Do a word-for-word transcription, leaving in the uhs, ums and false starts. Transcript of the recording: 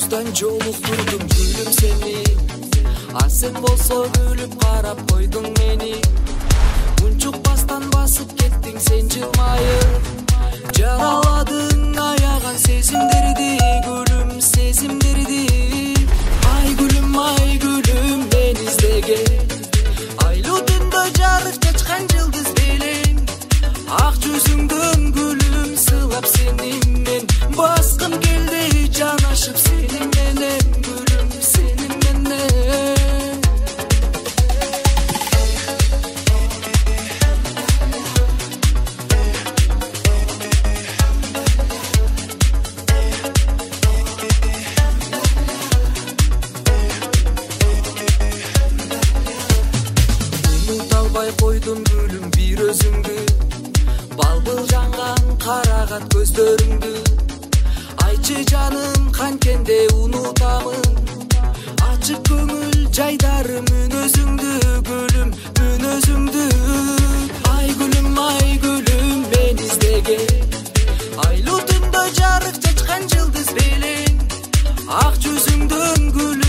алыстан жолуктурдум гүлүм сени, а сен болсо күлүп карап койдуң мени. Унчукпастан басып кеттиң сен жылмайып, жараладың аяган сезимдерди, гүлүм сезимдерди. Ай гүлүм, ай гүлүм мен издеген, айлуу түндө жарык чачкан жылдыз белең, ак жүзүңдөн гүлүм сыйлап сени мен баскым келди жанашып сени менен, гүлүм сени менен. Унута албай койдум гүлүм бир өзүңдү, балбыл жанган карагат көздөрүңдү. Айчы жаным канткенде унутамын, ачык көңүл жайдарым мүн өзүңдү, гүлүм мүн өзүңдү. Ай гүлүм, ай гүлүм мен издеген, айлуу түндө жарык чачкан жылдыз белең, ак жүзүңдөн гүлүм